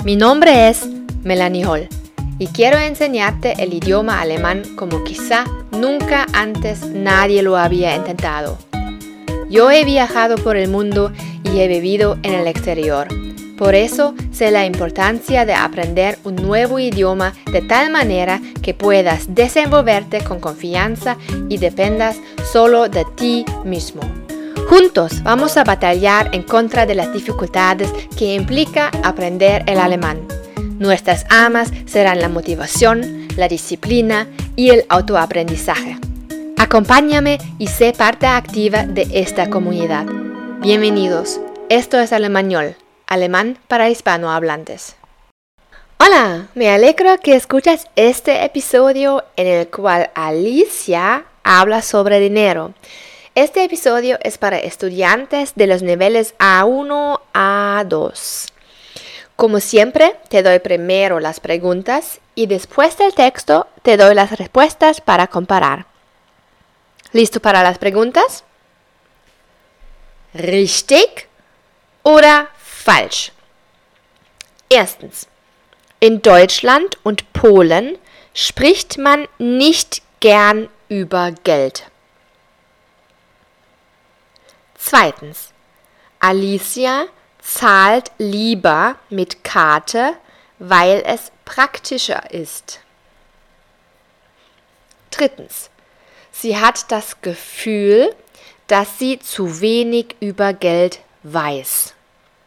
Mi nombre es Melanie Hall y quiero enseñarte el idioma alemán como quizá nunca antes nadie lo había intentado. Yo he viajado por el mundo y he vivido en el exterior. Por eso sé la importancia de aprender un nuevo idioma de tal manera que puedas desenvolverte con confianza y dependas solo de ti mismo. Juntos vamos a batallar en contra de las dificultades que implica aprender el alemán. Nuestras armas serán la motivación, la disciplina y el autoaprendizaje. Acompáñame y sé parte activa de esta comunidad. Bienvenidos. Esto es Alemañol, alemán para hispanohablantes. Hola, me alegro que escuchas este episodio en el cual Alicia habla sobre dinero. Este episodio es para estudiantes de los niveles A1 a A2. Como siempre, te doy primero las preguntas y después del texto te doy las respuestas para comparar. ¿Listo para las preguntas? Richtig oder falsch? Erstens. In Deutschland und Polen spricht man nicht gern über Geld. Zweitens. Alicia zahlt lieber mit Karte, weil es praktischer ist. Drittens. Sie hat das Gefühl, dass sie zu wenig über Geld weiß.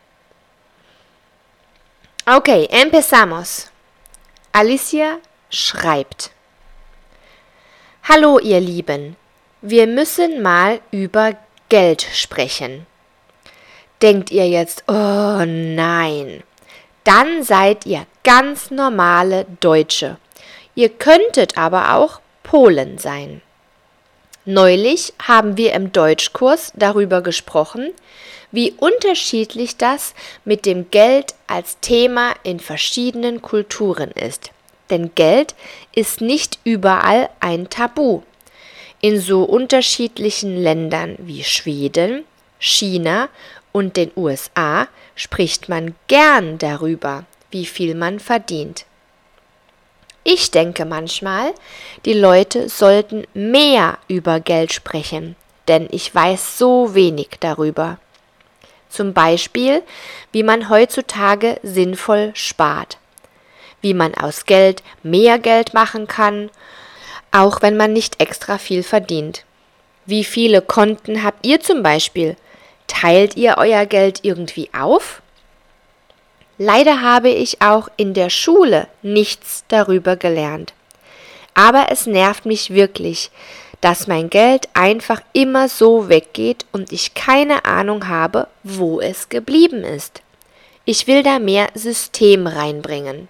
Okay, empezamos. Alicia schreibt. Hallo ihr Lieben, wir müssen mal über Geld sprechen. Denkt ihr jetzt, oh nein, dann seid ihr ganz normale Deutsche. Ihr könntet aber auch Polen sein. Neulich haben wir im Deutschkurs darüber gesprochen, wie unterschiedlich das mit dem Geld als Thema in verschiedenen Kulturen ist. Denn Geld ist nicht überall ein Tabu. In so unterschiedlichen Ländern wie Schweden, China und den USA spricht man gern darüber, wie viel man verdient. Ich denke manchmal, die Leute sollten mehr über Geld sprechen, denn ich weiß so wenig darüber. Zum Beispiel, wie man heutzutage sinnvoll spart, wie man aus Geld mehr Geld machen kann, auch wenn man nicht extra viel verdient. Wie viele Konten habt ihr zum Beispiel? Teilt ihr euer Geld irgendwie auf? Leider habe ich auch in der Schule nichts darüber gelernt. Aber es nervt mich wirklich, dass mein Geld einfach immer so weggeht und ich keine Ahnung habe, wo es geblieben ist. Ich will da mehr System reinbringen.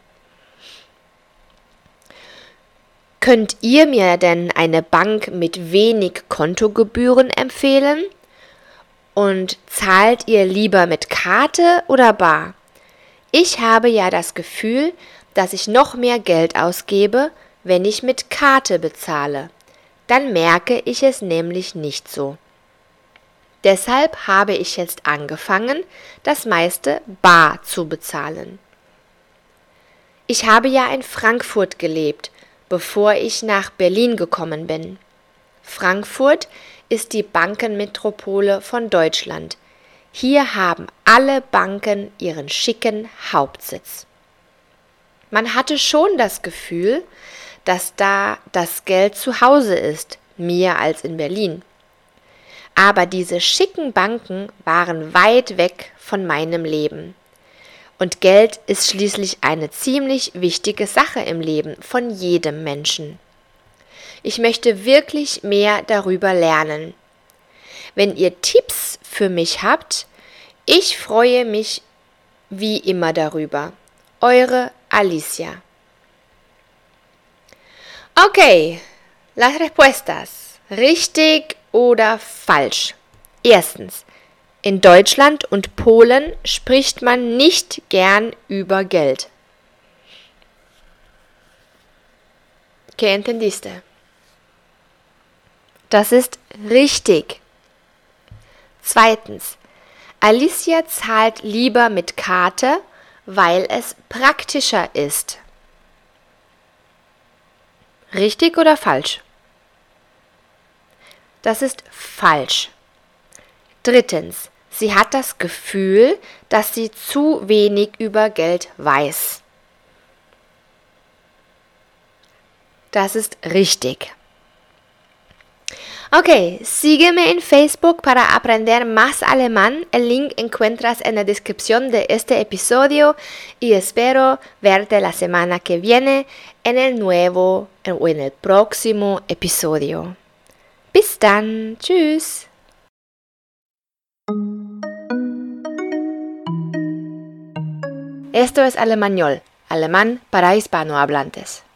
Könnt ihr mir denn eine Bank mit wenig Kontogebühren empfehlen? Und zahlt ihr lieber mit Karte oder bar? Ich habe ja das Gefühl, dass ich noch mehr Geld ausgebe, wenn ich mit Karte bezahle. Dann merke ich es nämlich nicht so. Deshalb habe ich jetzt angefangen, das meiste bar zu bezahlen. Ich habe ja in Frankfurt gelebt, bevor ich nach Berlin gekommen bin. Frankfurt ist die Bankenmetropole von Deutschland. Hier haben alle Banken ihren schicken Hauptsitz. Man hatte schon das Gefühl, dass da das Geld zu Hause ist, mehr als in Berlin. Aber diese schicken Banken waren weit weg von meinem Leben. Und Geld ist schließlich eine ziemlich wichtige Sache im Leben von jedem Menschen. Ich möchte wirklich mehr darüber lernen. Wenn ihr Tipps für mich habt, ich freue mich wie immer darüber. Eure Alicia. Okay, las respuestas. Richtig oder falsch? Erstens. In Deutschland und Polen spricht man nicht gern über Geld. ¿Qué entendiste? Das ist richtig. Zweitens. Alicia zahlt lieber mit Karte, weil es praktischer ist. Richtig oder falsch? Das ist falsch. Drittens, sie hat das Gefühl, dass sie zu wenig über Geld weiß. Das ist richtig. Ok, sígueme en Facebook para aprender más alemán. El link encuentras en la descripción de este episodio y espero verte la semana que viene en el nuevo o en el próximo episodio. Bis dann, tschüss. Esto es Alemañol, alemán para hispanohablantes.